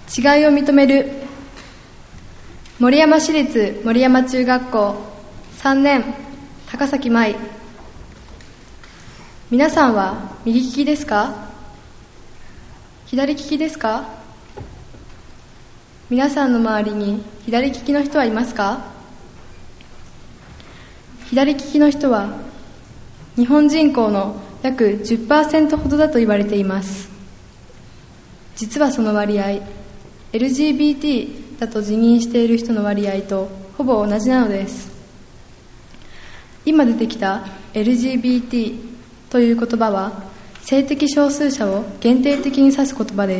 違いを認める。森山市立森山中学校3年高崎舞。皆さんは右利きですか？左利きですか？皆さんの周りに左利きの人はいますか？左利きの人は日本人口の約 10% ほどだと言われています。実はその割合、LGBT だと自認している人の割合とほぼ同じなのです。今出てきた LGBT という言葉は性的少数者を限定的に指す言葉です。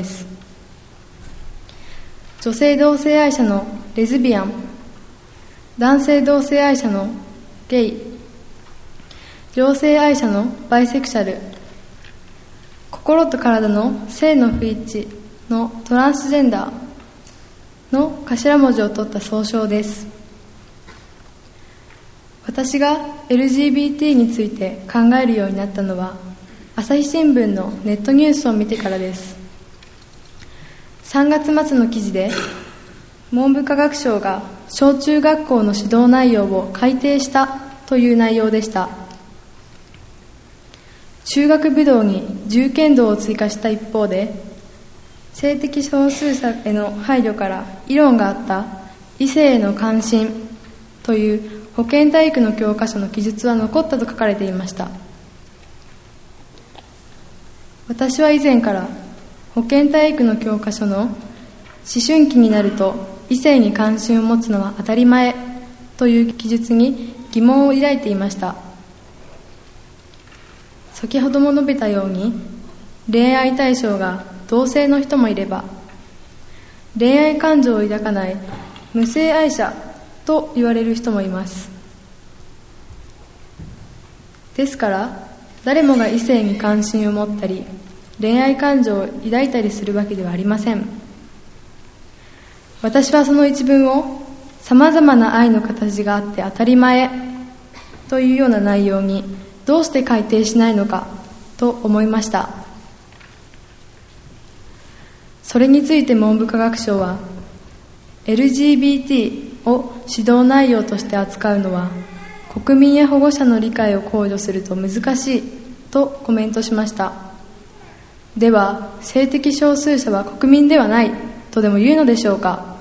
女性同性愛者のレズビアン、男性同性愛者のゲイ、両性愛者のバイセクシャル、心と体の性の不一致のトランスジェンダーの頭文字を取った総称です。私が LGBT について考えるようになったのは朝日新聞のネットニュースを見てからです。3月末の記事で文部科学省が小中学校の指導内容を改定したという内容でした。中学部道に銃剣道を追加した一方で、性的少数者への配慮から議論があった異性への関心という保健体育の教科書の記述は残ったと書かれていました。私は以前から保健体育の教科書の思春期になると異性に関心を持つのは当たり前という記述に疑問を抱いていました。先ほども述べたように、恋愛対象が同性の人もいれば、恋愛感情を抱かない無性愛者と言われる人もいます。ですから、誰もが異性に関心を持ったり、恋愛感情を抱いたりするわけではありません。私はその一文を、さまざまな愛の形があって当たり前というような内容にどうして改定しないのかと思いました。それについて文部科学省は LGBT を指導内容として扱うのは国民や保護者の理解を考慮すると難しいとコメントしました。では性的少数者は国民ではないとでも言うのでしょうか。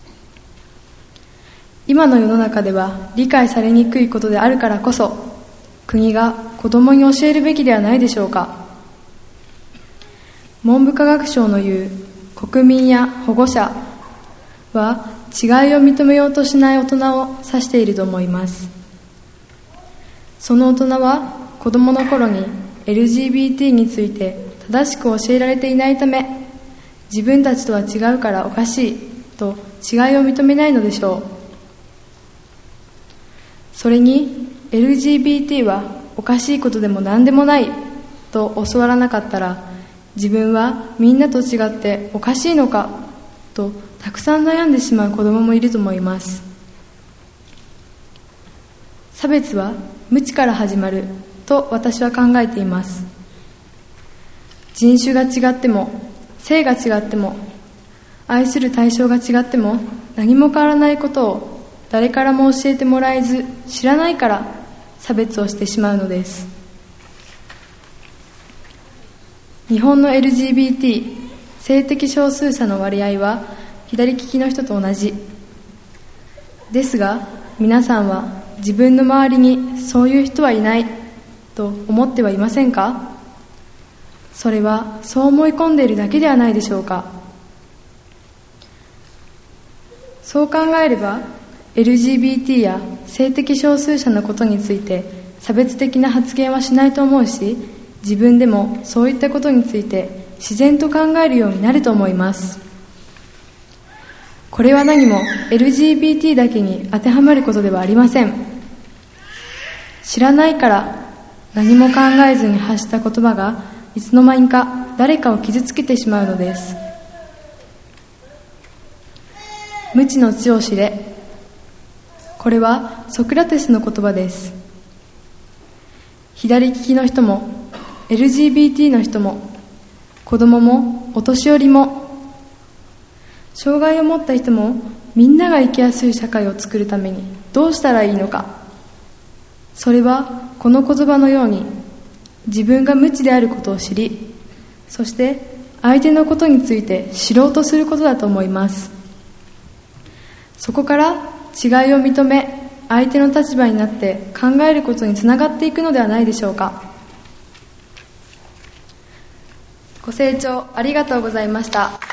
今の世の中では理解されにくいことであるからこそ、国が子供に教えるべきではないでしょうか。文部科学省の言う国民や保護者は違いを認めようとしない大人を指していると思います。その大人は子供の頃に LGBT について正しく教えられていないため、自分たちとは違うからおかしいと違いを認めないのでしょう。それに LGBT はおかしいことでも何でもないと教わらなかったら、自分はみんなと違っておかしいのかとたくさん悩んでしまう子供もいると思います。差別は無知から始まると私は考えています。人種が違っても、性が違っても、愛する対象が違っても何も変わらないことを誰からも教えてもらえず、知らないから差別をしてしまうのです。日本の LGBT 性的少数者の割合は左利きの人と同じですが、皆さんは自分の周りにそういう人はいないと思ってはいませんか？それはそう思い込んでいるだけではないでしょうか。そう考えればLGBT や性的少数者のことについて差別的な発言はしないと思うし、自分でもそういったことについて自然と考えるようになると思います。これは何も LGBT だけに当てはまることではありません。知らないから何も考えずに発した言葉がいつの間にか誰かを傷つけてしまうのです。無知の知を知れ。これはソクラテスの言葉です。左利きの人も LGBT の人も子供もお年寄りも障害を持った人もみんなが生きやすい社会を作るためにどうしたらいいのか。それはこの言葉のように自分が無知であることを知り、そして相手のことについて知ろうとすることだと思います。そこから違いを認め、相手の立場になって考えることにつながっていくのではないでしょうか。ご清聴ありがとうございました。